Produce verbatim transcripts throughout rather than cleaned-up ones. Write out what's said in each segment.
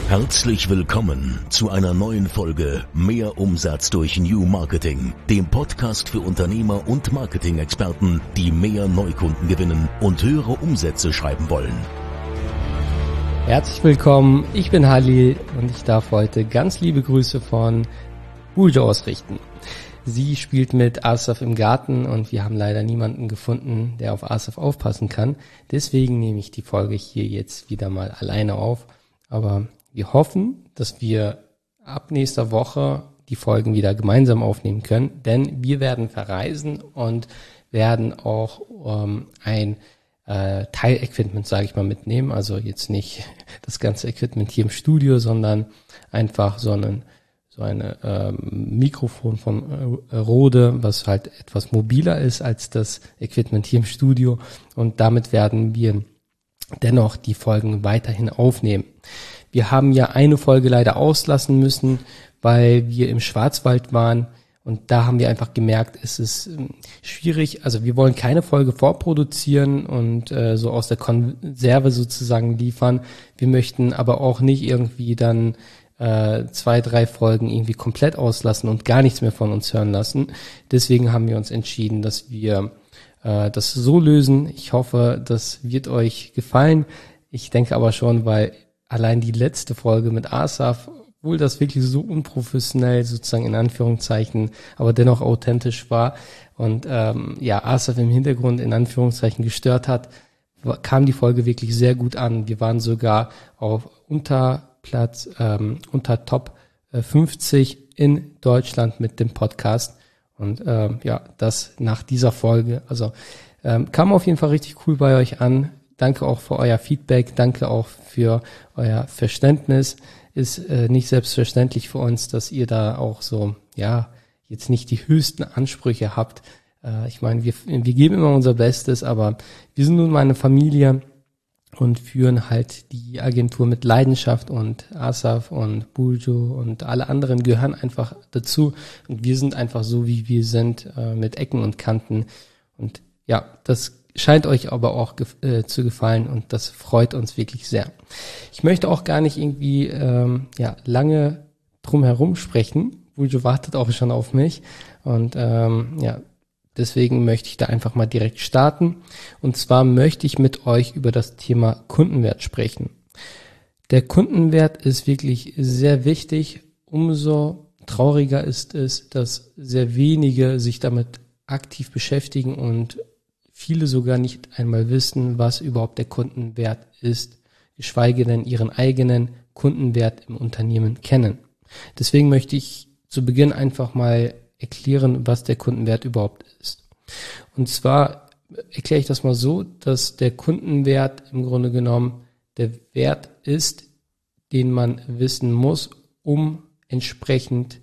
Herzlich willkommen zu einer neuen Folge Mehr Umsatz durch New Marketing, dem Podcast für Unternehmer und Marketing-Experten, die mehr Neukunden gewinnen und höhere Umsätze schreiben wollen. Herzlich willkommen, ich bin Halil und ich darf heute ganz liebe Grüße von Buljo ausrichten. Sie spielt mit Asaf im Garten und wir haben leider niemanden gefunden, der auf Asaf aufpassen kann. Deswegen nehme ich die Folge hier jetzt wieder mal alleine auf. Aber wir hoffen, dass wir ab nächster Woche die Folgen wieder gemeinsam aufnehmen können, denn wir werden verreisen und werden auch ähm, ein äh, Teilequipment, sage ich mal, mitnehmen. Also jetzt nicht das ganze Equipment hier im Studio, sondern einfach so einen so eine ähm, Mikrofon von äh, Rode, was halt etwas mobiler ist als das Equipment hier im Studio. Und damit werden wir dennoch die Folgen weiterhin aufnehmen. Wir haben ja eine Folge leider auslassen müssen, weil wir im Schwarzwald waren und da haben wir einfach gemerkt, es ist schwierig, also wir wollen keine Folge vorproduzieren und äh, so aus der Konserve sozusagen liefern. Wir möchten aber auch nicht irgendwie dann äh, zwei, drei Folgen irgendwie komplett auslassen und gar nichts mehr von uns hören lassen. Deswegen haben wir uns entschieden, dass wir äh, das so lösen. Ich hoffe, das wird euch gefallen. Ich denke aber schon, weil allein die letzte Folge mit Asaf, obwohl das wirklich so unprofessionell sozusagen in Anführungszeichen, aber dennoch authentisch war und ähm, ja Asaf im Hintergrund in Anführungszeichen gestört hat, kam die Folge wirklich sehr gut an. Wir waren sogar auf Unterplatz, ähm, unter Top fünfzig in Deutschland mit dem Podcast und ähm, ja, das nach dieser Folge. Also ähm, kam auf jeden Fall richtig cool bei euch an. Danke auch für euer Feedback, danke auch für euer Verständnis. Ist äh, nicht selbstverständlich für uns, dass ihr da auch so, ja, jetzt nicht die höchsten Ansprüche habt. Äh, ich meine, wir, wir geben immer unser Bestes, aber wir sind nun mal eine Familie und führen halt die Agentur mit Leidenschaft und Asaf und Buljo und alle anderen gehören einfach dazu und wir sind einfach so, wie wir sind, äh, mit Ecken und Kanten und ja, das scheint euch aber auch gef- äh, zu gefallen und das freut uns wirklich sehr. Ich möchte auch gar nicht irgendwie ähm, ja lange drum herum sprechen. Buljo wartet auch schon auf mich und ähm, ja, deswegen möchte ich da einfach mal direkt starten. Und zwar möchte ich mit euch über das Thema Kundenwert sprechen. Der Kundenwert ist wirklich sehr wichtig. Umso trauriger ist es, dass sehr wenige sich damit aktiv beschäftigen und viele sogar nicht einmal wissen, was überhaupt der Kundenwert ist, geschweige denn ihren eigenen Kundenwert im Unternehmen kennen. Deswegen möchte ich zu Beginn einfach mal erklären, was der Kundenwert überhaupt ist. Und zwar erkläre ich das mal so, dass der Kundenwert im Grunde genommen der Wert ist, den man wissen muss, um entsprechend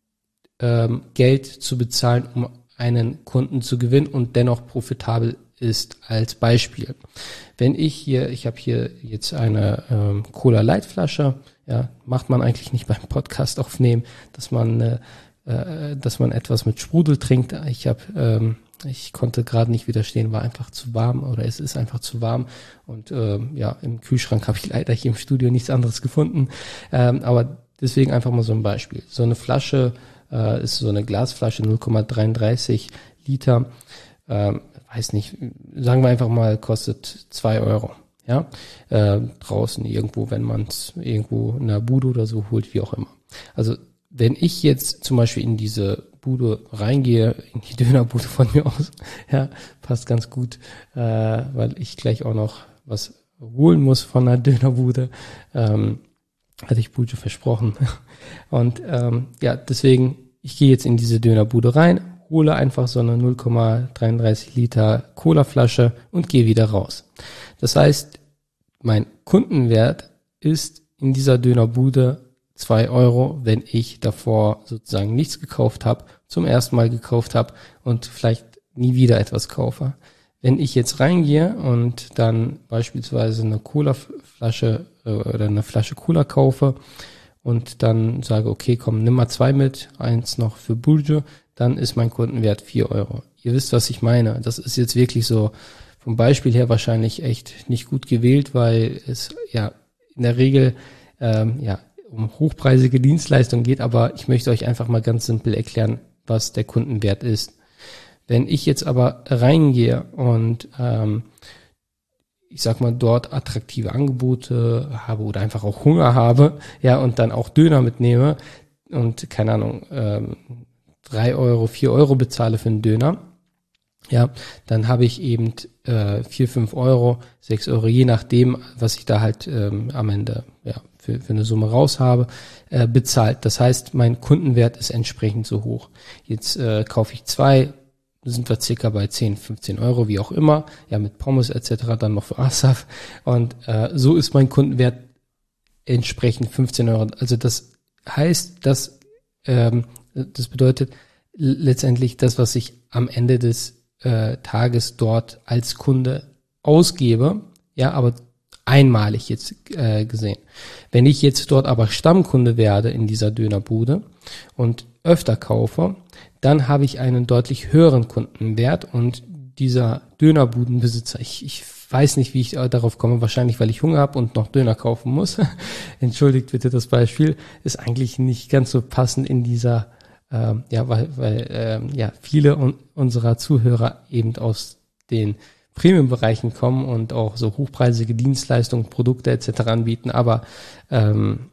ähm, Geld zu bezahlen, um einen Kunden zu gewinnen und dennoch profitabel ist. Als Beispiel, wenn ich hier, ich habe hier jetzt eine ähm, Cola Light Flasche, ja, macht man eigentlich nicht beim Podcast aufnehmen, dass man, äh, dass man etwas mit Sprudel trinkt. Ich habe, ähm, ich konnte gerade nicht widerstehen, war einfach zu warm oder es ist einfach zu warm und ähm, ja, im Kühlschrank habe ich leider hier im Studio nichts anderes gefunden, ähm, aber deswegen einfach mal so ein Beispiel. So eine Flasche äh, ist so eine Glasflasche, null Komma dreiunddreißig Liter, ähm, weiß nicht, sagen wir einfach mal, kostet zwei Euro, ja, äh, draußen irgendwo, wenn man es irgendwo in der Bude oder so holt, wie auch immer. Also wenn ich jetzt zum Beispiel in diese Bude reingehe, in die Dönerbude von mir aus, ja, passt ganz gut, äh, weil ich gleich auch noch was holen muss von der Dönerbude, ähm, hatte ich Buljo versprochen. Und ähm, ja, deswegen, ich gehe jetzt in diese Dönerbude rein, hole einfach so eine null Komma dreiunddreißig Liter Colaflasche und gehe wieder raus. Das heißt, mein Kundenwert ist in dieser Dönerbude zwei Euro, wenn ich davor sozusagen nichts gekauft habe, zum ersten Mal gekauft habe und vielleicht nie wieder etwas kaufe. Wenn ich jetzt reingehe und dann beispielsweise eine Colaflasche oder eine Flasche Cola kaufe und dann sage, okay, komm, nimm mal zwei mit, eins noch für Buljo, dann ist mein Kundenwert vier Euro. Ihr wisst, was ich meine. Das ist jetzt wirklich so vom Beispiel her wahrscheinlich echt nicht gut gewählt, weil es ja in der Regel ähm, ja, um hochpreisige Dienstleistungen geht, aber ich möchte euch einfach mal ganz simpel erklären, was der Kundenwert ist. Wenn ich jetzt aber reingehe und ähm, ich sag mal dort attraktive Angebote habe oder einfach auch Hunger habe, ja, und dann auch Döner mitnehme und keine Ahnung, ähm, drei Euro, vier Euro bezahle für einen Döner, ja, dann habe ich eben äh, vier, fünf Euro, sechs Euro, je nachdem, was ich da halt ähm, am Ende ja für, für eine Summe raus habe, äh, bezahlt. Das heißt, mein Kundenwert ist entsprechend so hoch. Jetzt äh, kaufe ich zwei, sind wir circa bei zehn, fünfzehn Euro, wie auch immer, ja, mit Pommes et cetera, dann noch für Asaf. Und äh, so ist mein Kundenwert entsprechend fünfzehn Euro. Also das heißt, dass ähm, das bedeutet letztendlich das, was ich am Ende des äh, Tages dort als Kunde ausgebe, ja, aber einmalig jetzt äh, gesehen. Wenn ich jetzt dort aber Stammkunde werde in dieser Dönerbude und öfter kaufe, dann habe ich einen deutlich höheren Kundenwert und dieser Dönerbudenbesitzer, ich, ich weiß nicht, wie ich darauf komme, wahrscheinlich, weil ich Hunger habe und noch Döner kaufen muss, entschuldigt bitte das Beispiel, ist eigentlich nicht ganz so passend in dieser, ähm, ja, weil, weil ähm, ja viele un- unserer Zuhörer eben aus den Premium-Bereichen kommen und auch so hochpreisige Dienstleistungen, Produkte et cetera anbieten, aber ähm,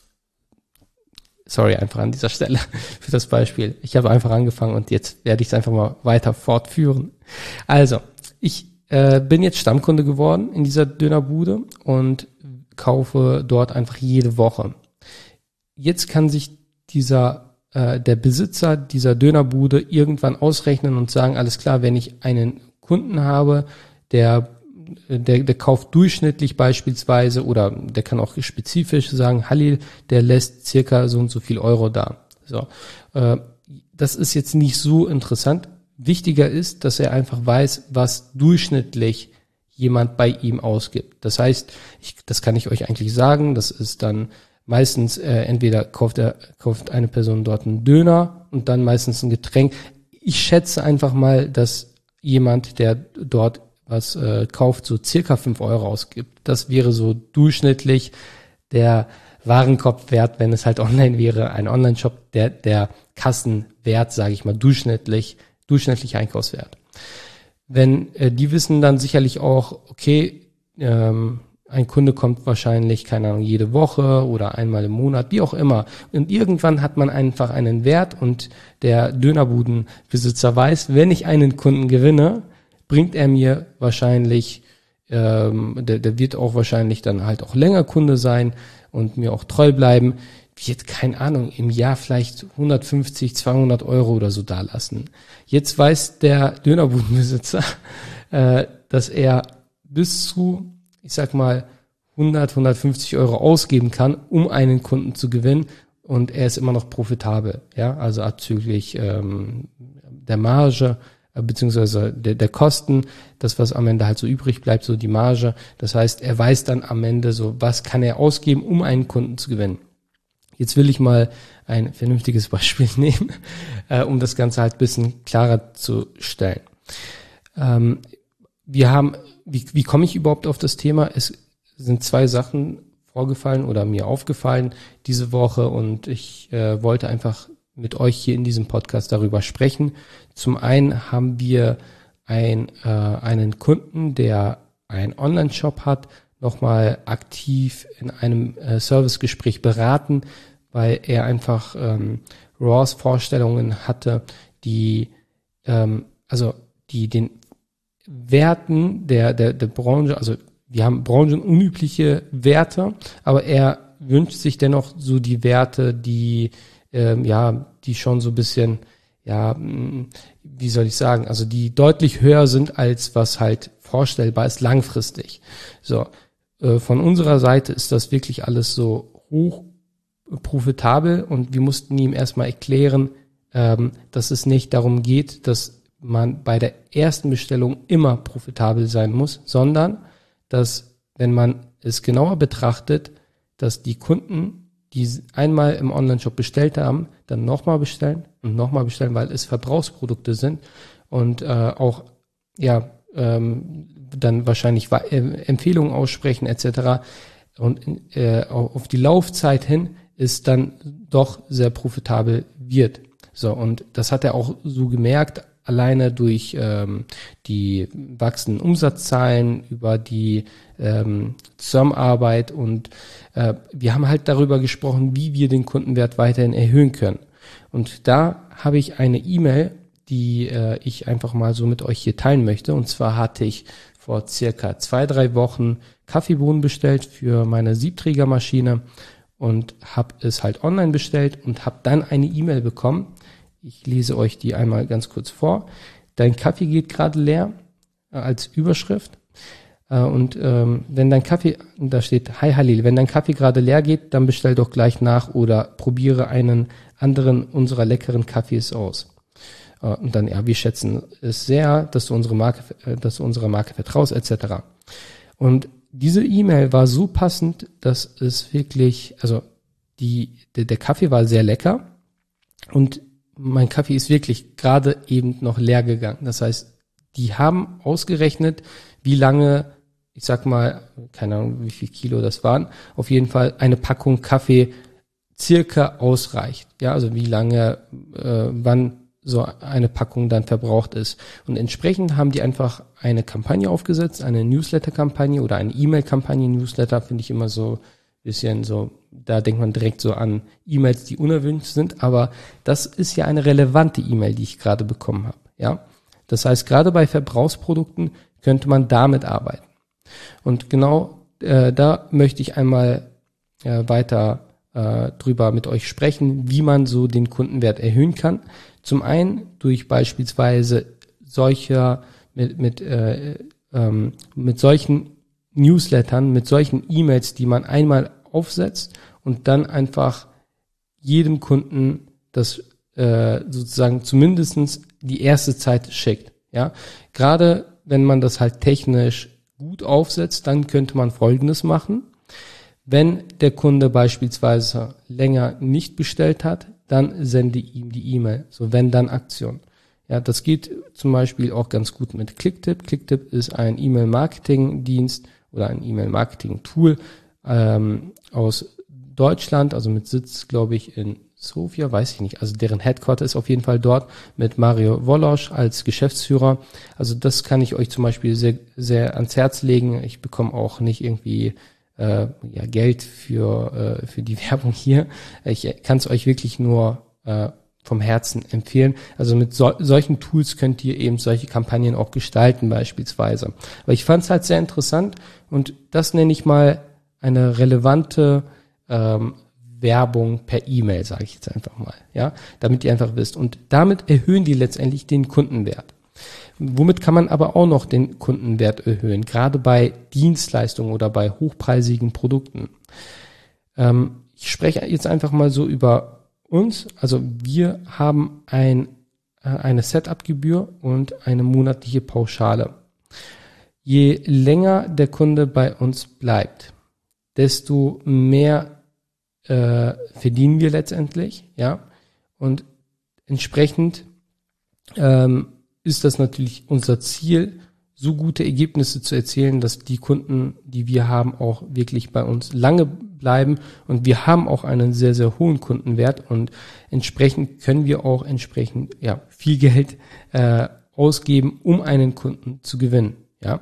sorry, einfach an dieser Stelle für das Beispiel. Ich habe einfach angefangen und jetzt werde ich es einfach mal weiter fortführen. Also, ich äh, bin jetzt Stammkunde geworden in dieser Dönerbude und kaufe dort einfach jede Woche. Jetzt kann sich dieser äh, der Besitzer dieser Dönerbude irgendwann ausrechnen und sagen, alles klar, wenn ich einen Kunden habe, der Der, der kauft durchschnittlich beispielsweise oder der kann auch spezifisch sagen, Halil, der lässt circa so und so viel Euro da. So, äh, das ist jetzt nicht so interessant. Wichtiger ist, dass er einfach weiß, was durchschnittlich jemand bei ihm ausgibt. Das heißt, ich, das kann ich euch eigentlich sagen, das ist dann meistens äh, entweder kauft er kauft eine Person dort einen Döner und dann meistens ein Getränk. Ich schätze einfach mal, dass jemand, der dort was äh, kauft, so circa fünf Euro ausgibt. Das wäre so durchschnittlich der Warenkorbwert, wenn es halt online wäre, ein Online-Shop, der der Kassenwert, sage ich mal, durchschnittlich, durchschnittlicher Einkaufswert. Wenn äh, die wissen dann sicherlich auch, okay, ähm, ein Kunde kommt wahrscheinlich, keine Ahnung, jede Woche oder einmal im Monat, wie auch immer. Und irgendwann hat man einfach einen Wert und der Dönerbudenbesitzer weiß, wenn ich einen Kunden gewinne, bringt er mir wahrscheinlich, ähm, der, der wird auch wahrscheinlich dann halt auch länger Kunde sein und mir auch treu bleiben, wird, keine Ahnung, im Jahr vielleicht hundertfünfzig, zweihundert Euro oder so dalassen. Jetzt weiß der Dönerbudenbesitzer, äh, dass er bis zu, ich sag mal, hundert, hundertfünfzig Euro ausgeben kann, um einen Kunden zu gewinnen und er ist immer noch profitabel, ja, also abzüglich ähm, der Marge, beziehungsweise der, der Kosten, das, was am Ende halt so übrig bleibt, so die Marge. Das heißt, er weiß dann am Ende so, was kann er ausgeben, um einen Kunden zu gewinnen. Jetzt will ich mal ein vernünftiges Beispiel nehmen, äh, um das Ganze halt ein bisschen klarer zu stellen. Ähm, wir haben, wie, wie komme ich überhaupt auf das Thema? Es sind zwei Sachen vorgefallen oder mir aufgefallen diese Woche und ich äh, wollte einfach mit euch hier in diesem Podcast darüber sprechen. Zum einen haben wir ein, äh, einen Kunden, der einen Online-Shop hat, nochmal aktiv in einem äh, Servicegespräch beraten, weil er einfach ähm, R A W S-Vorstellungen hatte, die ähm, also die den Werten der, der der Branche, also wir haben branchenunübliche Werte, aber er wünscht sich dennoch so die Werte, die Ähm, ja, die schon so ein bisschen, ja, wie soll ich sagen, also die deutlich höher sind, als was halt vorstellbar ist langfristig. So, äh, von unserer Seite ist das wirklich alles so hoch profitabel und wir mussten ihm erstmal erklären, ähm, dass es nicht darum geht, dass man bei der ersten Bestellung immer profitabel sein muss, sondern dass, wenn man es genauer betrachtet, dass die Kunden, die einmal im Online-Shop bestellt haben, dann nochmal bestellen und nochmal bestellen, weil es Verbrauchsprodukte sind und äh, auch ja ähm, dann wahrscheinlich äh, Empfehlungen aussprechen et cetera. und äh, auf die Laufzeit hin es dann doch sehr profitabel wird. So, und das hat er auch so gemerkt, alleine durch ähm, die wachsenden Umsatzzahlen, über die ähm, Zusammenarbeit, und äh, wir haben halt darüber gesprochen, wie wir den Kundenwert weiterhin erhöhen können. Und da habe ich eine E-Mail, die äh, ich einfach mal so mit euch hier teilen möchte. Und zwar hatte ich vor circa zwei, drei Wochen Kaffeebohnen bestellt für meine Siebträgermaschine und habe es halt online bestellt und habe dann eine E-Mail bekommen. Ich lese euch die einmal ganz kurz vor. Dein Kaffee geht gerade leer, äh, als Überschrift. Äh, und ähm, wenn dein Kaffee, da steht, hi Halil, wenn dein Kaffee gerade leer geht, dann bestell doch gleich nach oder probiere einen anderen unserer leckeren Kaffees aus. Äh, und dann, ja, wir schätzen es sehr, dass du unsere Marke, äh, dass du unserer Marke vertraust, et cetera. Und diese E-Mail war so passend, dass es wirklich, also die, der, der Kaffee war sehr lecker und mein Kaffee ist wirklich gerade eben noch leer gegangen. Das heißt, die haben ausgerechnet, wie lange, ich sag mal, keine Ahnung, wie viel Kilo das waren, auf jeden Fall eine Packung Kaffee circa ausreicht. Ja, also wie lange, äh, wann so eine Packung dann verbraucht ist. Und entsprechend haben die einfach eine Kampagne aufgesetzt, eine Newsletter-Kampagne oder eine E-Mail-Kampagne. Newsletter finde ich immer so ein bisschen so, da denkt man direkt so an E-Mails, die unerwünscht sind. Aber das ist ja eine relevante E-Mail, die ich gerade bekommen habe. Ja, das heißt, gerade bei Verbrauchsprodukten könnte man damit arbeiten. Und genau äh, da möchte ich einmal äh, weiter äh, drüber mit euch sprechen, wie man so den Kundenwert erhöhen kann. Zum einen durch beispielsweise solcher mit mit äh, ähm, mit solchen Newslettern, mit solchen E-Mails, die man einmal aufsetzt und dann einfach jedem Kunden das äh, sozusagen zumindestens die erste Zeit schickt. Ja, gerade wenn man das halt technisch gut aufsetzt, dann könnte man Folgendes machen: Wenn der Kunde beispielsweise länger nicht bestellt hat, dann sende ihm die E-Mail, so wenn dann Aktion. Ja, das geht zum Beispiel auch ganz gut mit Clicktip. Clicktip ist ein E-Mail-Marketing-Dienst oder ein E-Mail-Marketing-Tool ähm, aus Deutschland, also mit Sitz, glaube ich, in Sofia, weiß ich nicht. Also deren Headquarter ist auf jeden Fall dort, mit Mario Wolosch als Geschäftsführer. Also das kann ich euch zum Beispiel sehr, sehr ans Herz legen. Ich bekomme auch nicht irgendwie Äh, ja, Geld für äh, für die Werbung hier. Ich kann es euch wirklich nur äh, vom Herzen empfehlen. Also mit so, solchen Tools könnt ihr eben solche Kampagnen auch gestalten beispielsweise. Aber ich fand es halt sehr interessant und das nenne ich mal eine relevante ähm, Werbung per E-Mail, sage ich jetzt einfach mal, ja, damit ihr einfach wisst. Und damit erhöhen die letztendlich den Kundenwert. Womit kann man aber auch noch den Kundenwert erhöhen, gerade bei Dienstleistungen oder bei hochpreisigen Produkten. Ähm, ich spreche jetzt einfach mal so über uns. Also wir haben ein, äh, eine Setup-Gebühr und eine monatliche Pauschale. Je länger der Kunde bei uns bleibt, desto mehr äh, verdienen wir letztendlich, ja. Und entsprechend ähm, ist das natürlich unser Ziel, so gute Ergebnisse zu erzielen, dass die Kunden, die wir haben, auch wirklich bei uns lange bleiben. Und wir haben auch einen sehr, sehr hohen Kundenwert und entsprechend können wir auch entsprechend ja viel Geld äh, ausgeben, um einen Kunden zu gewinnen. Ja,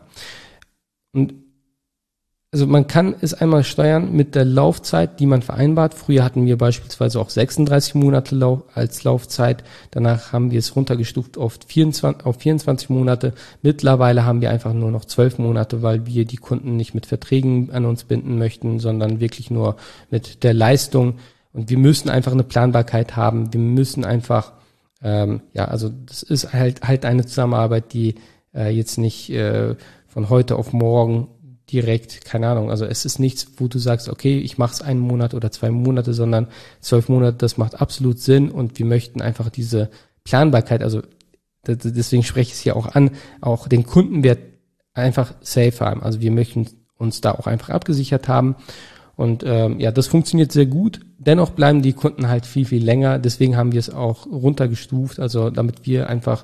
und also man kann es einmal steuern mit der Laufzeit, die man vereinbart. Früher hatten wir beispielsweise auch sechsunddreißig Monate Lau- als Laufzeit. Danach haben wir es runtergestuft auf vierundzwanzig, auf vierundzwanzig Monate. Mittlerweile haben wir einfach nur noch zwölf Monate, weil wir die Kunden nicht mit Verträgen an uns binden möchten, sondern wirklich nur mit der Leistung. Und wir müssen einfach eine Planbarkeit haben. Wir müssen einfach, ähm, ja, also das ist halt halt eine Zusammenarbeit, die äh, jetzt nicht äh, von heute auf morgen direkt, keine Ahnung, also es ist nichts, wo du sagst, okay, ich mache es einen Monat oder zwei Monate, sondern zwölf Monate, das macht absolut Sinn und wir möchten einfach diese Planbarkeit, also deswegen spreche ich es hier auch an, auch den Kundenwert einfach safe haben. Also wir möchten uns da auch einfach abgesichert haben und ähm, ja, das funktioniert sehr gut. Dennoch bleiben die Kunden halt viel, viel länger, deswegen haben wir es auch runtergestuft, also damit wir einfach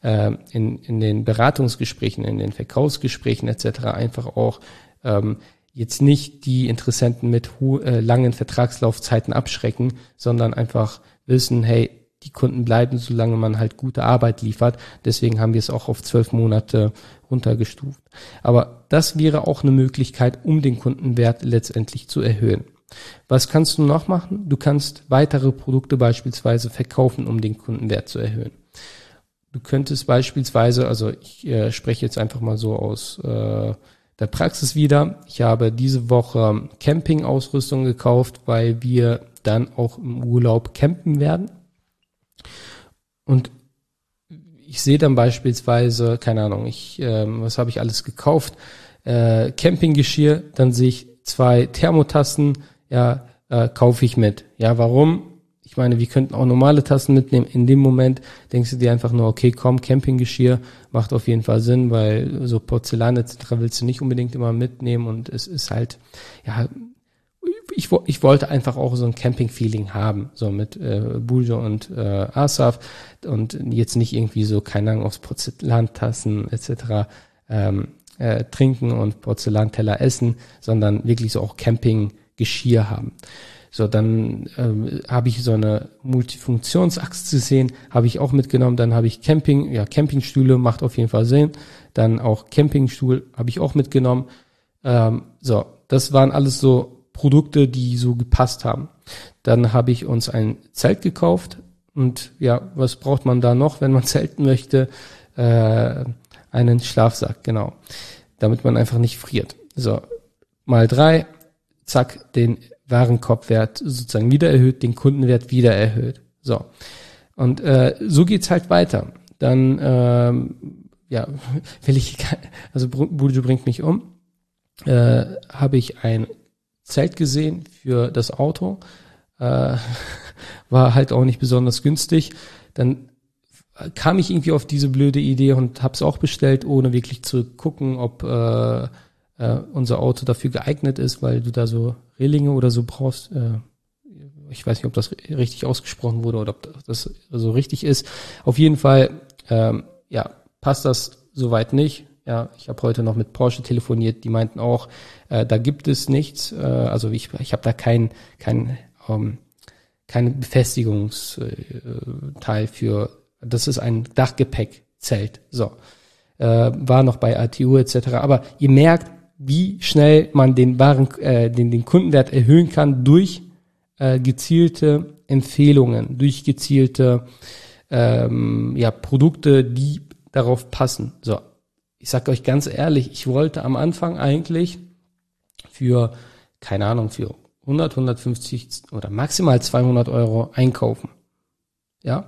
In, in den Beratungsgesprächen, in den Verkaufsgesprächen et cetera einfach auch ähm, jetzt nicht die Interessenten mit ho- äh, langen Vertragslaufzeiten abschrecken, sondern einfach wissen, hey, die Kunden bleiben, solange man halt gute Arbeit liefert. Deswegen haben wir es auch auf zwölf Monate runtergestuft. Aber das wäre auch eine Möglichkeit, um den Kundenwert letztendlich zu erhöhen. Was kannst du noch machen? Du kannst weitere Produkte beispielsweise verkaufen, um den Kundenwert zu erhöhen. Du könntest beispielsweise, also ich äh, spreche jetzt einfach mal so aus äh, der Praxis wieder. Ich habe diese Woche Campingausrüstung gekauft, weil wir dann auch im Urlaub campen werden. Und ich sehe dann beispielsweise, keine Ahnung, ich, äh, was habe ich alles gekauft? Äh, Campinggeschirr, dann sehe ich zwei Thermotassen, ja, äh, kaufe ich mit. Ja, warum? Ich meine, wir könnten auch normale Tassen mitnehmen. In dem Moment denkst du dir einfach nur, okay, komm, Campinggeschirr macht auf jeden Fall Sinn, weil so Porzellan et cetera willst du nicht unbedingt immer mitnehmen und es ist halt, ja, ich, ich wollte einfach auch so ein Camping-Feeling haben, so mit äh, Bujo und äh, Asaf und jetzt nicht irgendwie so, keine Ahnung, aus Porzellantassen et cetera ähm, äh, trinken und Porzellanteller essen, sondern wirklich so auch Camping-Geschirr haben. So, dann ähm, habe ich so eine Multifunktionsachse gesehen, habe ich auch mitgenommen. Dann habe ich Camping, ja, Campingstühle macht auf jeden Fall Sinn. Dann auch Campingstuhl habe ich auch mitgenommen. Ähm, so, das waren alles so Produkte, die so gepasst haben. Dann habe ich uns ein Zelt gekauft und ja, was braucht man da noch, wenn man zelten möchte? Äh, einen Schlafsack, genau, damit man einfach nicht friert. So, mal drei, zack, den Warenkorbwert sozusagen wieder erhöht, den Kundenwert wieder erhöht. So, und äh, so geht's halt weiter. Dann, ähm, ja, will ich, also Bujo bringt mich um, äh, habe ich ein Zelt gesehen für das Auto, äh, war halt auch nicht besonders günstig. Dann kam ich irgendwie auf diese blöde Idee und habe es auch bestellt, ohne wirklich zu gucken, ob äh, äh, unser Auto dafür geeignet ist, weil du da so Relinge oder so brauchst. Äh, ich weiß nicht, ob das richtig ausgesprochen wurde oder ob das so richtig ist. Auf jeden Fall, ähm, ja, passt das soweit nicht. Ja, ich habe heute noch mit Porsche telefoniert, die meinten auch, äh, da gibt es nichts, äh, also ich, ich habe da kein kein ähm, kein Befestigungsteil für, das ist ein Dachgepäckzelt. So, äh, war noch bei A T U et cetera. Aber ihr merkt, wie schnell man den Waren, äh, den den Kundenwert erhöhen kann durch äh, gezielte Empfehlungen, durch gezielte ähm, ja Produkte, die darauf passen. So. Ich sag euch ganz ehrlich, ich wollte am Anfang eigentlich für, keine Ahnung, für hundert, hundertfünfzig oder maximal zweihundert Euro einkaufen. Ja,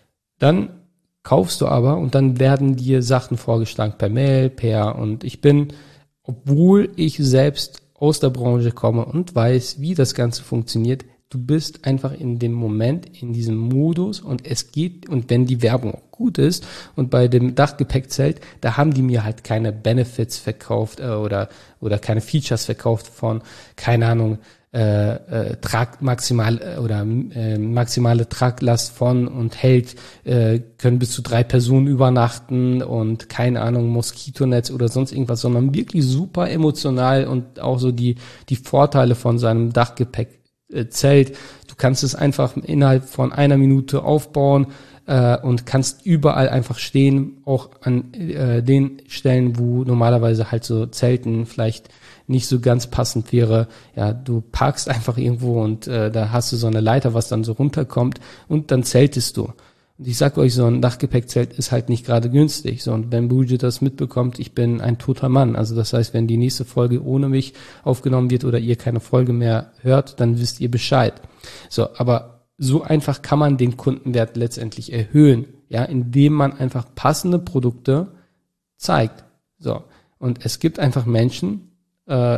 dann kaufst du aber und dann werden dir Sachen vorgeschlagen per Mail, per und ich bin, obwohl ich selbst aus der Branche komme und weiß, wie das Ganze funktioniert, du bist einfach in dem Moment, in diesem Modus und es geht, und wenn die Werbung auch gut ist und bei dem Dachgepäckzelt, da haben die mir halt keine Benefits verkauft äh, oder oder keine Features verkauft von, keine Ahnung, äh, äh, Trag maximal äh, oder äh, maximale Traglast von und hält, äh, können bis zu drei Personen übernachten und keine Ahnung, Moskitonetz oder sonst irgendwas, sondern wirklich super emotional und auch so die die Vorteile von seinem Dachgepäck Zelt. Du kannst es einfach innerhalb von einer Minute aufbauen äh, und kannst überall einfach stehen, auch an äh, den Stellen, wo normalerweise halt so Zelten vielleicht nicht so ganz passend wäre. Ja, du parkst einfach irgendwo und äh, da hast du so eine Leiter, was dann so runterkommt und dann zeltest du. Und ich sag euch, so ein Dachgepäckzelt ist halt nicht gerade günstig. So, und wenn Bujo das mitbekommt, ich bin ein toter Mann. Also das heißt, wenn die nächste Folge ohne mich aufgenommen wird oder ihr keine Folge mehr hört, dann wisst ihr Bescheid. So, aber so einfach kann man den Kundenwert letztendlich erhöhen, ja, indem man einfach passende Produkte zeigt. So, und es gibt einfach Menschen, äh,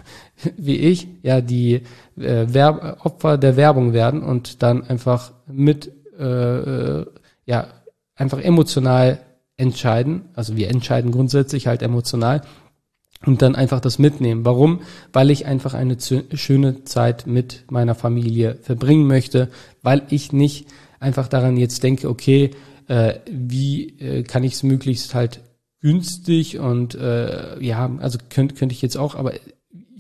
wie ich, ja, die äh, Werb- Opfer der Werbung werden und dann einfach mit Äh, ja, einfach emotional entscheiden. Also wir entscheiden grundsätzlich halt emotional und dann einfach das mitnehmen. Warum? Weil ich einfach eine zu, schöne Zeit mit meiner Familie verbringen möchte, weil ich nicht einfach daran jetzt denke, okay, äh, wie äh, kann ich es möglichst halt günstig und äh, ja, also könnte könnte ich jetzt auch, aber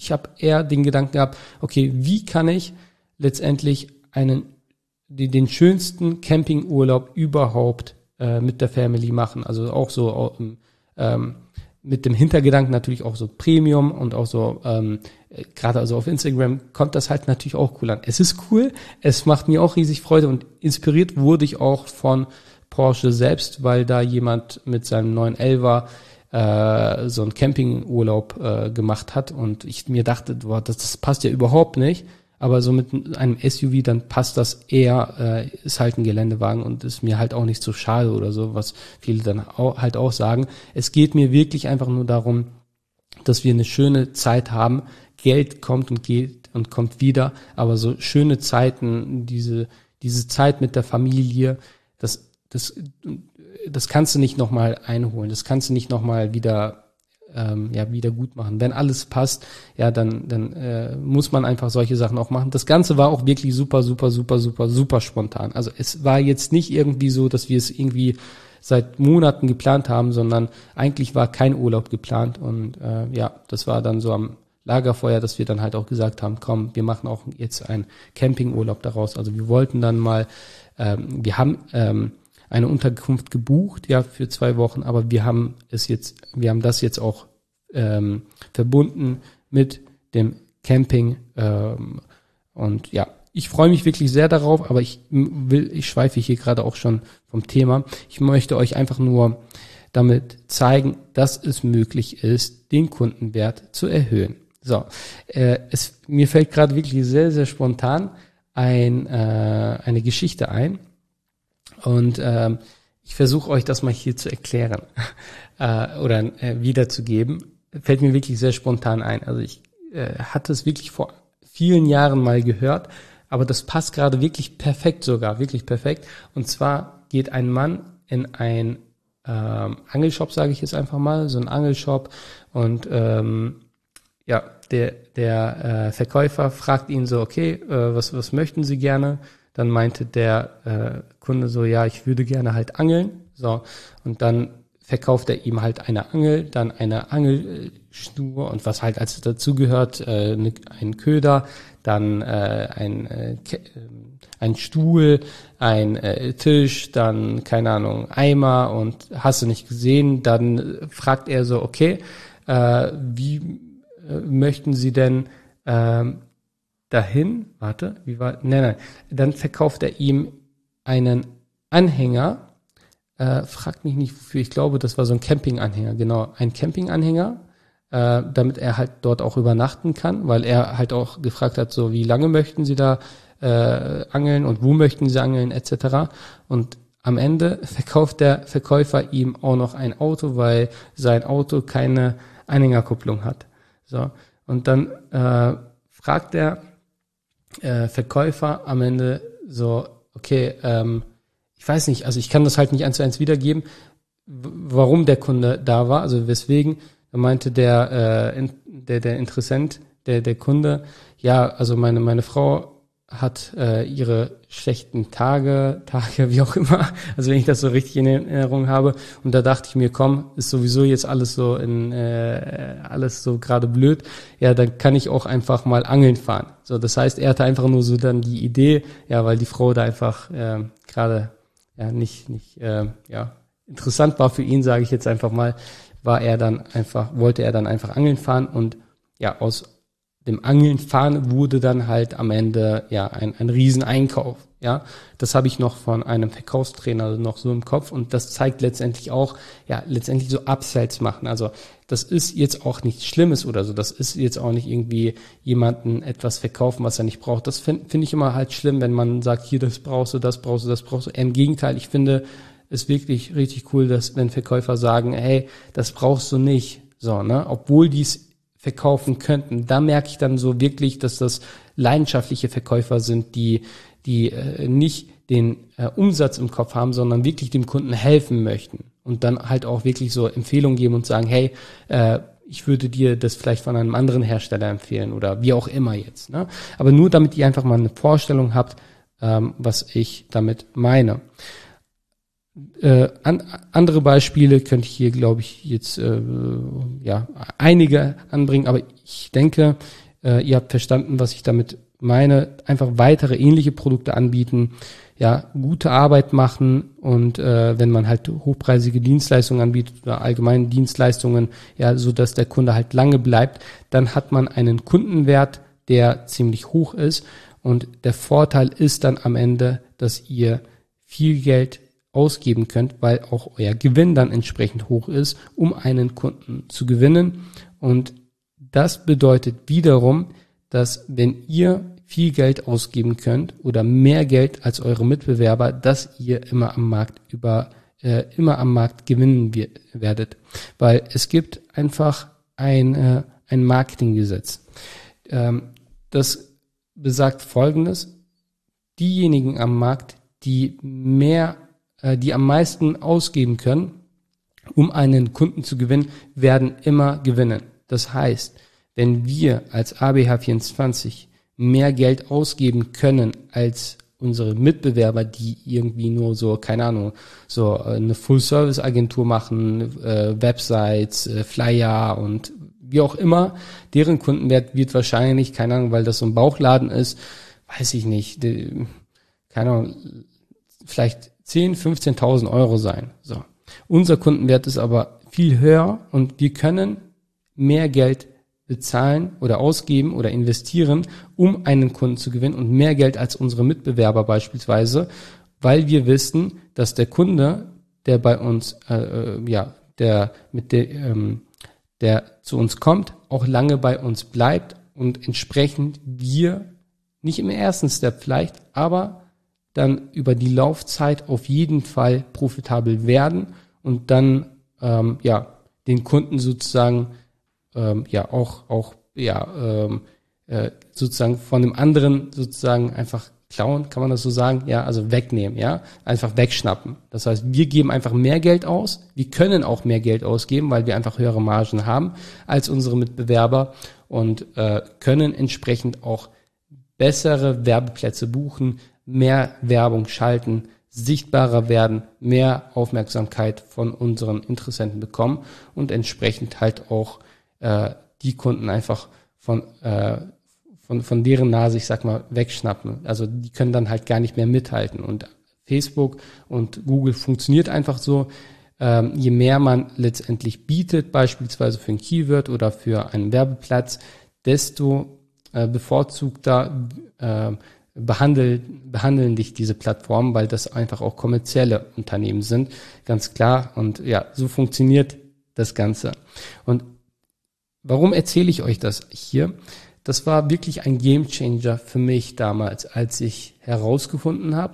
ich habe eher den Gedanken gehabt, okay, wie kann ich letztendlich einen die, den schönsten Campingurlaub überhaupt äh, mit der Family machen. Also auch so ähm, mit dem Hintergedanken natürlich auch so Premium und auch so, ähm, gerade also auf Instagram kommt das halt natürlich auch cool an. Es ist cool, es macht mir auch riesig Freude und inspiriert wurde ich auch von Porsche selbst, weil da jemand mit seinem neuen Elva äh, so einen Campingurlaub äh, gemacht hat und ich mir dachte, boah, das, das passt ja überhaupt nicht. Aber so mit einem S U V, dann passt das eher, äh, ist halt ein Geländewagen und ist mir halt auch nicht so schade oder so, was viele dann auch, halt auch sagen. Es geht mir wirklich einfach nur darum, dass wir eine schöne Zeit haben. Geld kommt und geht und kommt wieder, aber so schöne Zeiten, diese, diese Zeit mit der Familie, das, das, das kannst du nicht nochmal einholen. Das kannst du nicht nochmal wieder Ähm, ja, wieder gut machen. Wenn alles passt, ja, dann, dann äh, muss man einfach solche Sachen auch machen. Das Ganze war auch wirklich super, super, super, super, super spontan. Also es war jetzt nicht irgendwie so, dass wir es irgendwie seit Monaten geplant haben, sondern eigentlich war kein Urlaub geplant und äh, ja, das war dann so am Lagerfeuer, dass wir dann halt auch gesagt haben, komm, wir machen auch jetzt einen Campingurlaub daraus. Also wir wollten dann mal, ähm, wir haben ähm, eine Unterkunft gebucht, ja, für zwei Wochen, aber wir haben es jetzt, wir haben das jetzt auch ähm, verbunden mit dem Camping ähm, und ja, ich freue mich wirklich sehr darauf, aber ich will, ich schweife hier gerade auch schon vom Thema. Ich möchte euch einfach nur damit zeigen, dass es möglich ist, den Kundenwert zu erhöhen. So, äh, es mir fällt gerade wirklich sehr, sehr spontan ein äh, eine Geschichte ein. Und ähm, ich versuche euch das mal hier zu erklären äh, oder äh, wiederzugeben. Fällt mir wirklich sehr spontan ein. Also ich äh, hatte es wirklich vor vielen Jahren mal gehört, aber das passt gerade wirklich perfekt sogar, wirklich perfekt. Und zwar geht ein Mann in ein ähm, Angelshop, sage ich jetzt einfach mal, so ein Angelshop und ähm, ja, der der äh, Verkäufer fragt ihn so, okay, äh, was was möchten Sie gerne? Dann meinte der äh, Kunde so, ja, ich würde gerne halt angeln. So, und dann verkauft er ihm halt eine Angel, dann eine Angelschnur und was halt als dazugehört, äh, ne, ein Köder, dann äh, ein äh, ein Stuhl, ein äh, Tisch, dann, keine Ahnung, Eimer und hast du nicht gesehen. Dann fragt er so, okay, äh, wie äh, möchten Sie denn äh, dahin, warte, wie war, nein, nein, dann verkauft er ihm einen Anhänger, äh, fragt mich nicht wofür, ich glaube, das war so ein Campinganhänger, genau, ein Campinganhänger, äh, damit er halt dort auch übernachten kann, weil er halt auch gefragt hat, so, wie lange möchten Sie da äh, angeln und wo möchten Sie angeln, et cetera. Und am Ende verkauft der Verkäufer ihm auch noch ein Auto, weil sein Auto keine Anhängerkupplung hat. So, und dann äh, fragt der Äh, Verkäufer am Ende so, okay, ähm, ich weiß nicht, also ich kann das halt nicht eins zu eins wiedergeben, w- warum der Kunde da war, also weswegen. Da meinte der, äh, in, der, der Interessent, der, der Kunde, ja, also meine, meine Frau hat äh, ihre schlechten Tage, Tage, wie auch immer, also wenn ich das so richtig in Erinnerung habe. Und da dachte ich mir, komm, ist sowieso jetzt alles so in äh, alles so gerade blöd, ja, dann kann ich auch einfach mal angeln fahren. So, das heißt, er hatte einfach nur so dann die Idee, ja, weil die Frau da einfach äh, gerade ja nicht nicht äh, ja interessant war für ihn, sage ich jetzt einfach mal, war er dann einfach, wollte er dann einfach angeln fahren und ja, aus dem Angeln fahren wurde dann halt am Ende ja ein, ein Rieseneinkauf. Ja, das habe ich noch von einem Verkaufstrainer noch so im Kopf und das zeigt letztendlich auch, ja, letztendlich so Upsells machen. Also das ist jetzt auch nichts Schlimmes oder so. Das ist jetzt auch nicht irgendwie jemanden etwas verkaufen, was er nicht braucht. Das finde find ich immer halt schlimm, wenn man sagt, hier, das brauchst du, das brauchst du, das brauchst du. Im Gegenteil, ich finde es wirklich richtig cool, dass wenn Verkäufer sagen, hey, das brauchst du nicht. So, ne, obwohl dies verkaufen könnten. Da merke ich dann so wirklich, dass das leidenschaftliche Verkäufer sind, die die äh, nicht den äh, Umsatz im Kopf haben, sondern wirklich dem Kunden helfen möchten und dann halt auch wirklich so Empfehlungen geben und sagen, hey, äh, ich würde dir das vielleicht von einem anderen Hersteller empfehlen oder wie auch immer jetzt. Ne? Aber nur damit ihr einfach mal eine Vorstellung habt, ähm, was ich damit meine. Äh, an, andere Beispiele könnte ich hier, glaube ich, jetzt äh, ja einige anbringen, aber ich denke, äh, ihr habt verstanden, was ich damit meine. Einfach weitere ähnliche Produkte anbieten, ja, gute Arbeit machen und äh, wenn man halt hochpreisige Dienstleistungen anbietet oder allgemeine Dienstleistungen, ja, so dass der Kunde halt lange bleibt, dann hat man einen Kundenwert, der ziemlich hoch ist und der Vorteil ist dann am Ende, dass ihr viel Geld ausgeben könnt, weil auch euer Gewinn dann entsprechend hoch ist, um einen Kunden zu gewinnen. Und das bedeutet wiederum, dass wenn ihr viel Geld ausgeben könnt oder mehr Geld als eure Mitbewerber, dass ihr immer am Markt über äh, immer am Markt gewinnen wir, werdet, weil es gibt einfach ein äh, ein Marketinggesetz. Ähm, das besagt Folgendes: Diejenigen am Markt, die mehr die am meisten ausgeben können, um einen Kunden zu gewinnen, werden immer gewinnen. Das heißt, wenn wir als A B H vierundzwanzig mehr Geld ausgeben können als unsere Mitbewerber, die irgendwie nur so, keine Ahnung, so eine Full-Service-Agentur machen, äh, Websites, äh, Flyer und wie auch immer, deren Kundenwert wird wahrscheinlich, keine Ahnung, weil das so ein Bauchladen ist, weiß ich nicht, die, keine Ahnung, vielleicht zehntausend, fünfzehntausend Euro sein. So. Unser Kundenwert ist aber viel höher und wir können mehr Geld bezahlen oder ausgeben oder investieren, um einen Kunden zu gewinnen und mehr Geld als unsere Mitbewerber beispielsweise, weil wir wissen, dass der Kunde, der bei uns, äh, ja, der mit der, ähm, der zu uns kommt, auch lange bei uns bleibt und entsprechend wir nicht im ersten Step vielleicht, aber dann über die Laufzeit auf jeden Fall profitabel werden und dann ähm, ja den Kunden sozusagen ähm, ja auch auch ja ähm, äh, sozusagen von dem anderen sozusagen einfach klauen, kann man das so sagen? Ja, also wegnehmen, ja, einfach wegschnappen. Das heißt, wir geben einfach mehr Geld aus. Wir können auch mehr Geld ausgeben, weil wir einfach höhere Margen haben als unsere Mitbewerber und äh, können entsprechend auch bessere Werbeplätze buchen, mehr Werbung schalten, sichtbarer werden, mehr Aufmerksamkeit von unseren Interessenten bekommen und entsprechend halt auch äh, die Kunden einfach von äh, von von deren Nase, ich sag mal, wegschnappen. Also die können dann halt gar nicht mehr mithalten. Und Facebook und Google funktioniert einfach so. Ähm, je mehr man letztendlich bietet, beispielsweise für ein Keyword oder für einen Werbeplatz, desto äh, bevorzugter äh, behandeln, behandeln dich diese Plattformen, weil das einfach auch kommerzielle Unternehmen sind, ganz klar. Und ja, so funktioniert das Ganze. Und warum erzähle ich euch das hier? Das war wirklich ein Gamechanger für mich damals, als ich herausgefunden habe,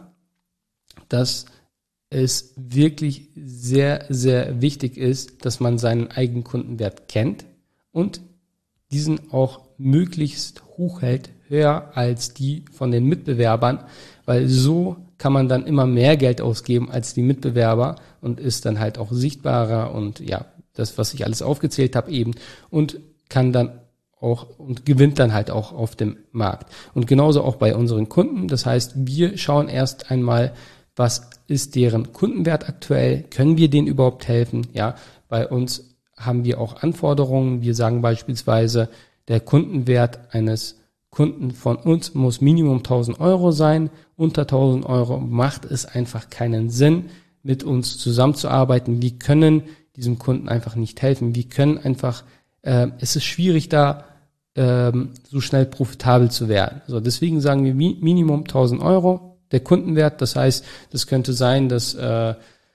dass es wirklich sehr, sehr wichtig ist, dass man seinen eigenen Kundenwert kennt und diesen auch möglichst hoch hält, höher als die von den Mitbewerbern, weil so kann man dann immer mehr Geld ausgeben als die Mitbewerber und ist dann halt auch sichtbarer und ja, das, was ich alles aufgezählt habe eben und kann dann auch und gewinnt dann halt auch auf dem Markt. Und genauso auch bei unseren Kunden. Das heißt, wir schauen erst einmal, was ist deren Kundenwert aktuell? Können wir denen überhaupt helfen? Ja, bei uns haben wir auch Anforderungen. Wir sagen beispielsweise, der Kundenwert eines Kunden von uns muss Minimum tausend Euro sein. Unter tausend Euro macht es einfach keinen Sinn, mit uns zusammenzuarbeiten. Wir können diesem Kunden einfach nicht helfen. Wir können einfach, äh, es ist schwierig da, äh, so schnell profitabel zu werden. So, deswegen sagen wir mi- Minimum tausend Euro, der Kundenwert. Das heißt, das könnte sein, dass, äh,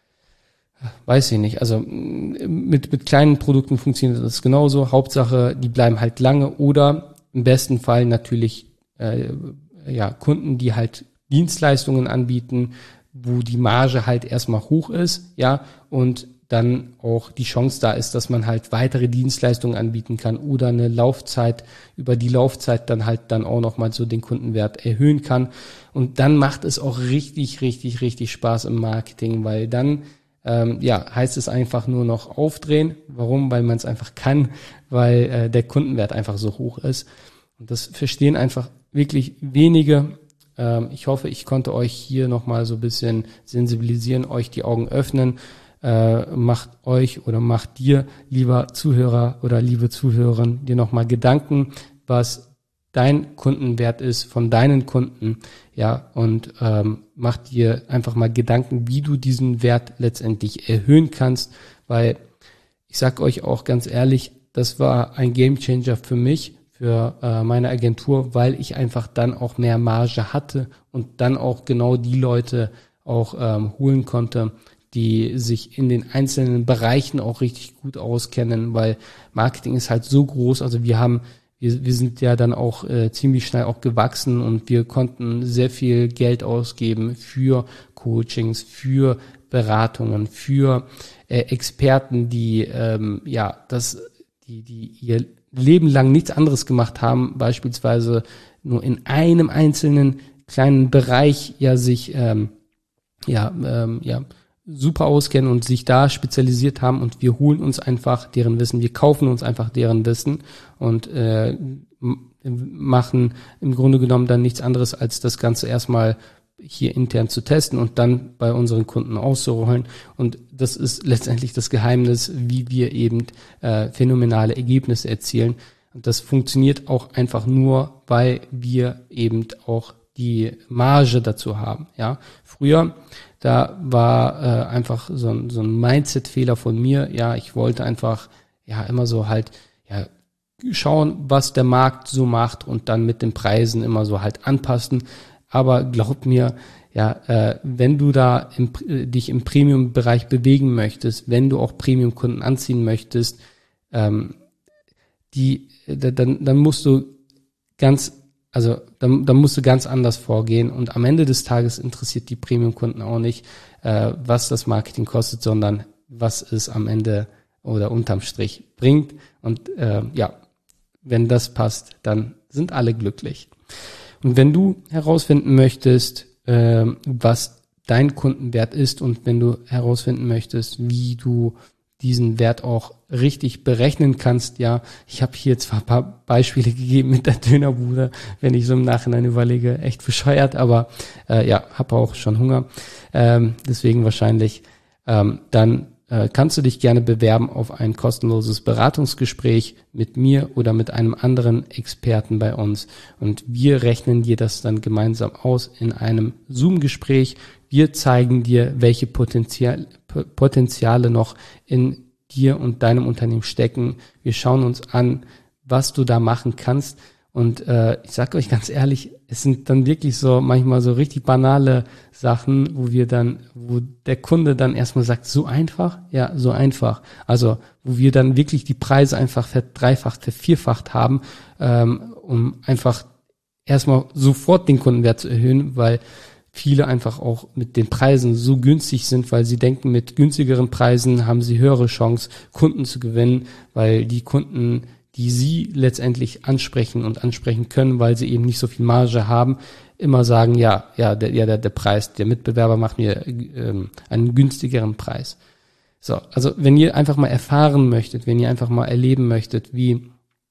weiß ich nicht, also mit, mit kleinen Produkten funktioniert das genauso. Hauptsache, die bleiben halt lange oder im besten Fall natürlich äh, ja Kunden, die halt Dienstleistungen anbieten, wo die Marge halt erstmal hoch ist, ja, und dann auch die Chance da ist, dass man halt weitere Dienstleistungen anbieten kann oder eine Laufzeit, über die Laufzeit dann halt dann auch nochmal so den Kundenwert erhöhen kann. Und dann macht es auch richtig, richtig, richtig Spaß im Marketing, weil dann ähm, ja heißt es einfach nur noch aufdrehen. Warum? Weil man es einfach kann, weil äh, der Kundenwert einfach so hoch ist. Und das verstehen einfach wirklich wenige. ähm, ich hoffe, ich konnte euch hier nochmal so ein bisschen sensibilisieren, euch die Augen öffnen. Äh, macht euch oder macht dir, lieber Zuhörer oder liebe Zuhörerin, dir nochmal Gedanken, was dein Kundenwert ist von deinen Kunden, ja, und ähm, mach dir einfach mal Gedanken, wie du diesen Wert letztendlich erhöhen kannst, weil ich sag euch auch ganz ehrlich, das war ein Gamechanger für mich, für äh, meine Agentur, weil ich einfach dann auch mehr Marge hatte und dann auch genau die Leute auch ähm, holen konnte, die sich in den einzelnen Bereichen auch richtig gut auskennen, weil Marketing ist halt so groß. Also wir haben, wir, wir sind ja dann auch äh, ziemlich schnell auch gewachsen und wir konnten sehr viel Geld ausgeben für Coachings, für Beratungen, für äh, Experten, die ähm, ja das, die die ihr Leben lang nichts anderes gemacht haben, beispielsweise nur in einem einzelnen kleinen Bereich ja sich ähm, ja ähm, ja super auskennen und sich da spezialisiert haben und wir holen uns einfach deren Wissen, wir kaufen uns einfach deren Wissen und äh, machen im Grunde genommen dann nichts anderes, als das Ganze erstmal hier intern zu testen und dann bei unseren Kunden auszurollen. Und das ist letztendlich das Geheimnis, wie wir eben äh, phänomenale Ergebnisse erzielen. Und das funktioniert auch einfach nur, weil wir eben auch die Marge dazu haben. Ja, früher, da war äh, einfach so ein, so ein Mindset-Fehler von mir. Ja, ich wollte einfach ja immer so halt ja schauen, was der Markt so macht und dann mit den Preisen immer so halt anpassen. Aber glaub mir, ja, äh, wenn du da im, äh, dich im Premium-Bereich bewegen möchtest, wenn du auch Premium-Kunden anziehen möchtest, ähm, die, dann, dann musst du ganz, also dann, dann musst du ganz anders vorgehen. Und am Ende des Tages interessiert die Premium-Kunden auch nicht, äh, was das Marketing kostet, sondern was es am Ende oder unterm Strich bringt. Und äh, ja, wenn das passt, dann sind alle glücklich. Und wenn du herausfinden möchtest, äh, was dein Kundenwert ist und wenn du herausfinden möchtest, wie du diesen Wert auch richtig berechnen kannst, ja, ich habe hier zwar ein paar Beispiele gegeben mit der Dönerbude, wenn ich so im Nachhinein überlege, echt bescheuert, aber äh, ja, habe auch schon Hunger, ähm, deswegen wahrscheinlich, ähm, dann äh, kannst du dich gerne bewerben auf ein kostenloses Beratungsgespräch mit mir oder mit einem anderen Experten bei uns und wir rechnen dir das dann gemeinsam aus in einem Zoom-Gespräch. Wir zeigen dir, welche Potenzial, Potenziale noch in dir und deinem Unternehmen stecken. Wir schauen uns an, was du da machen kannst. Und äh, ich sage euch ganz ehrlich, es sind dann wirklich so manchmal so richtig banale Sachen, wo wir dann, wo der Kunde dann erstmal sagt, so einfach? Ja, so einfach. Also wo wir dann wirklich die Preise einfach verdreifacht, vervierfacht haben, ähm, um einfach erstmal sofort den Kundenwert zu erhöhen, weil viele einfach auch mit den Preisen so günstig sind, weil sie denken, mit günstigeren Preisen haben sie höhere Chance, Kunden zu gewinnen, weil die Kunden, die sie letztendlich ansprechen und ansprechen können, weil sie eben nicht so viel Marge haben, immer sagen, ja, ja, der, ja, der, der Preis, der Mitbewerber macht mir ähm, einen günstigeren Preis. So, also wenn ihr einfach mal erfahren möchtet, wenn ihr einfach mal erleben möchtet, wie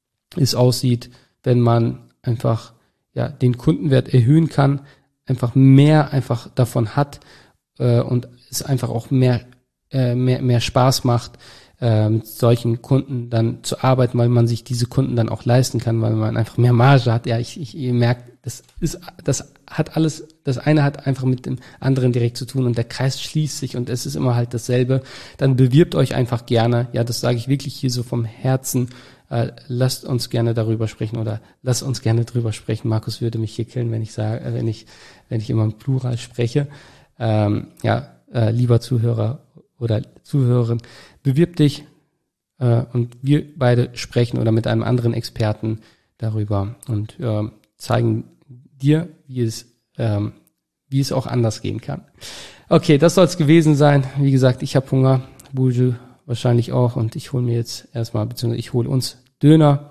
es aussieht, wenn man einfach ja den Kundenwert erhöhen kann, einfach mehr einfach davon hat äh, und es einfach auch mehr äh, mehr mehr Spaß macht, äh, mit solchen Kunden dann zu arbeiten, weil man sich diese Kunden dann auch leisten kann, weil man einfach mehr Marge hat. Ja, ich, ich ihr merkt, das ist, das hat alles, das eine hat einfach mit dem anderen direkt zu tun und der Kreis schließt sich und es ist immer halt dasselbe. Dann bewirbt euch einfach gerne. Ja, das sage ich wirklich hier so vom Herzen. Äh, lasst uns gerne darüber sprechen oder lasst uns gerne drüber sprechen. Markus würde mich hier killen, wenn ich sage, wenn ich, wenn ich immer im Plural spreche. Ähm, ja, äh, lieber Zuhörer oder Zuhörerin, bewirb dich äh, und wir beide sprechen oder mit einem anderen Experten darüber und äh, zeigen dir, wie es, ähm, wie es auch anders gehen kann. Okay, das soll es gewesen sein. Wie gesagt, ich habe Hunger, Buju wahrscheinlich auch und ich hole mir jetzt erstmal, beziehungsweise ich hole uns Döner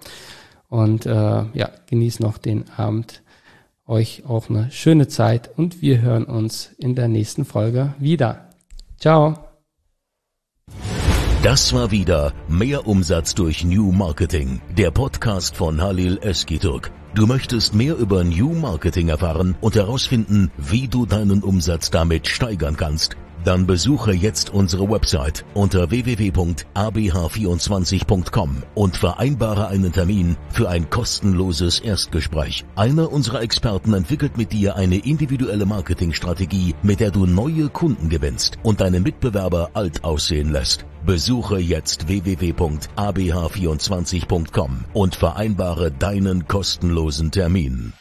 und äh, ja, genieß noch den Abend. Euch auch eine schöne Zeit und wir hören uns in der nächsten Folge wieder. Ciao. Das war wieder Mehr Umsatz durch New Marketing, der Podcast von Halil Eskiturk. Du möchtest mehr über New Marketing erfahren und herausfinden, wie du deinen Umsatz damit steigern kannst? Dann besuche jetzt unsere Website unter w w w punkt a b h vierundzwanzig punkt com und vereinbare einen Termin für ein kostenloses Erstgespräch. Einer unserer Experten entwickelt mit dir eine individuelle Marketingstrategie, mit der du neue Kunden gewinnst und deine Mitbewerber alt aussehen lässt. Besuche jetzt w w w punkt a b h vierundzwanzig punkt com und vereinbare deinen kostenlosen Termin.